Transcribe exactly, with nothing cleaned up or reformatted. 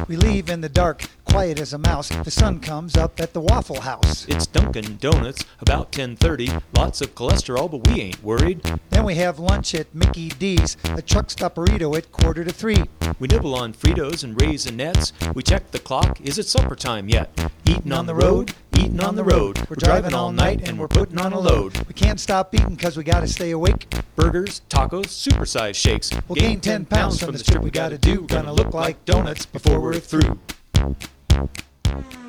We leave in the dark, quiet as a mouse. The sun comes up at the Waffle House. It's Dunkin' Donuts, about ten thirty. Lots of cholesterol, but we ain't worried. Then we have lunch at Mickey D's, a truck stop burrito at quarter to three. We nibble on Fritos and Raisinets. We check the clock, is it supper time yet? Eating on the road, eating on the road. We're driving all night and we're putting on a load. We can't stop eating cause we gotta stay awake. Burgers, tacos, supersized shakes. We'll gain ten pounds from this trip we gotta do. Gonna look like donuts before we're through.